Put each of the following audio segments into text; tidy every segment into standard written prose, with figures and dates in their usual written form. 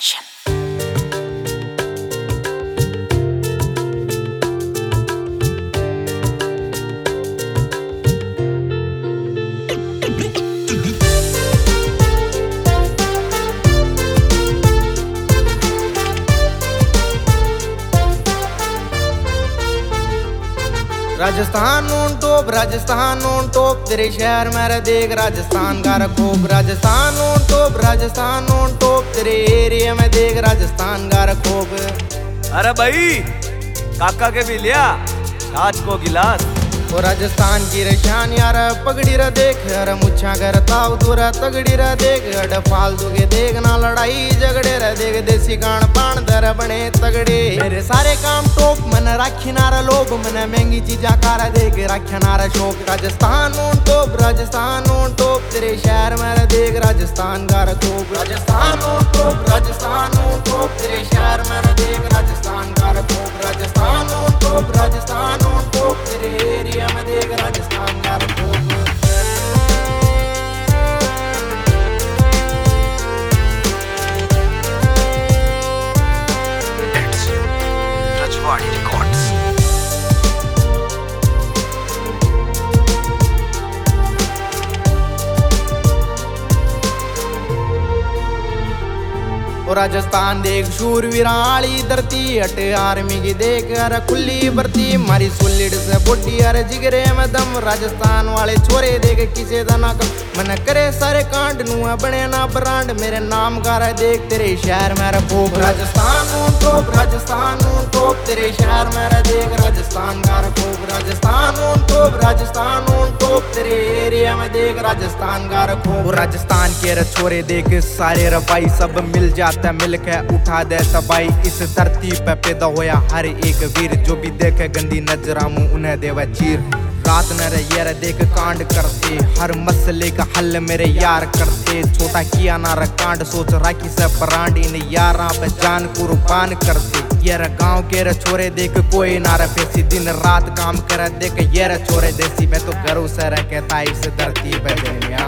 Action. Rajasthan on top तेरे शहर मेरा देख राजस्थान का रखोब। राजस्थान ऑन टॉप तेरे एरिया में देख राजस्थान का रखोब। अरे भाई काका के भी लिया छाछ को गिलास। और राजस्थान की रशान यार पगड़ी रा देख, अरे मुच्छा कर ताव दूरा तगड़ी रा देख। अड फालतू के देख ना लड़ाई झगड़े रा देख, देसी गान पान दर बने तगड़े। मेरे सारे काम टॉप मन राखी नारा लोग, मन महंगी चीजा कारा देख राख्या नारा शौक। राजस्थान ऑन टॉप तेरे शहर मेरा देख राजस्थान का रखोब। राजस्थान ऑन टॉप तेरे शहर मेरा देख राजस्थान का रखोब। राजस्थान ऑन टॉप तेरे एरिया में देख राजस्थान का रखोब। Rajwadi Records. और राजस्थान देख शूरवीर आली धरती, अट आर्मी की देख अरे खुली भर्ती। मारी सुलिड से बुड्ढी अरे जिगरे में दम, राजस्थान वाले छोरे देख किसे दना कम। मन करे सारे कांड नुआ बने ना ब्रांड, मेरे नाम का रह देख तेरे शहर में रखोब। राजस्थान ऑन टॉप तेरे शहर में रह देख राजस्थान का रखोब। राजस्थान ऑन टॉप तेरे एरिया में देख राजस्थान का रखोब। राजस्थान के रे छोरे देख सारे रबाई, सब मिल जाता मिल के उठा दे तबाई। इस धरती पे पैदा होया हर एक वीर, जो भी देखे गंदी नजरा मुंह उन्हें देवा चीर। रात न रे ये देख कांड करते, हर मसले का हल मेरे यार करते। छोटा किया ना रे कांड सोच राखी से ब्रांड, इन यारा पे जान कुर्बान करते। ये रे गाँव के रे छोरे देख कोई ना रे फेसी, दिन रात काम करे देख ये रे छोरे देसी। मैं तो घरों से रह कहता इस धरती पे दुनिया।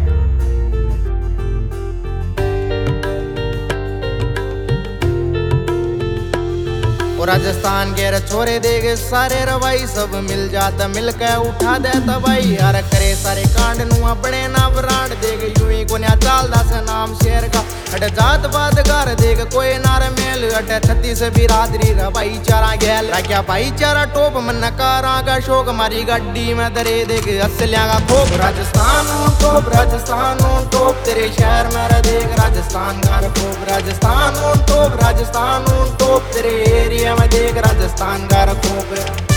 और राजस्थान के रे छोरे देख सारे रवाई, सब मिल जाता मिल के उठा दे तबाई। अरे करे सारे कांड नुआ बड़े ना ब्रांड देख, यूं ही कोन्या चालदा से नाम शेर का। अट जात पात घर देख कोई नार मेल, अट 36 बिरादरी रा भाईचारा गैल। राख्या भाईचारा टोप मन कारा का शौक, मारी गड्डी में दरे देख असलिया का खोप। राजस्थान ऑन टॉप तेरे शहर में रे देख राजस्थान का रखोब। राजस्थान ऑन टॉप तेरे एरिया में देख राजस्थान का रखोब।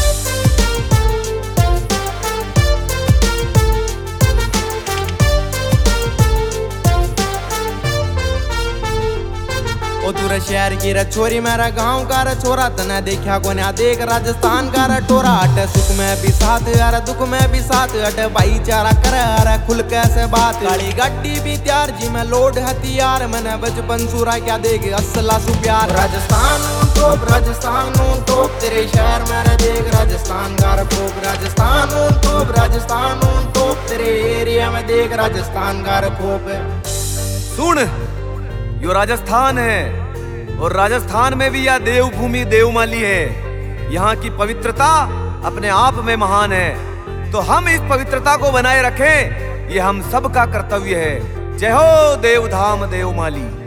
ओ तू शहर की रे छोरी मेरा गाँव का रे छोरा, तना देखा कोन्या देख राजस्थान का रे टोरा। अट सुख में भी साथ अरे दुख में भी साथ, अट भाईचारा करे अरे खुल कैसे बात। गाड़ी गड्डी भी त्यार जी में लोड हथियार, मैंने बचपन सुरा क्या देख असला सु प्यार। राजस्थान ऑन टॉप तेरे शहर में रे देख राजस्थान का रखोब। राजस्थान ऑन टॉप तेरे एरिया में देख राजस्थान का रखोब। सुन यो राजस्थान है, और राजस्थान में भी यह देवभूमि देवमाली है। यहाँ की पवित्रता अपने आप में महान है, तो हम इस पवित्रता को बनाए रखें, ये हम सब का कर्तव्य है। जय हो देवधाम देवमाली।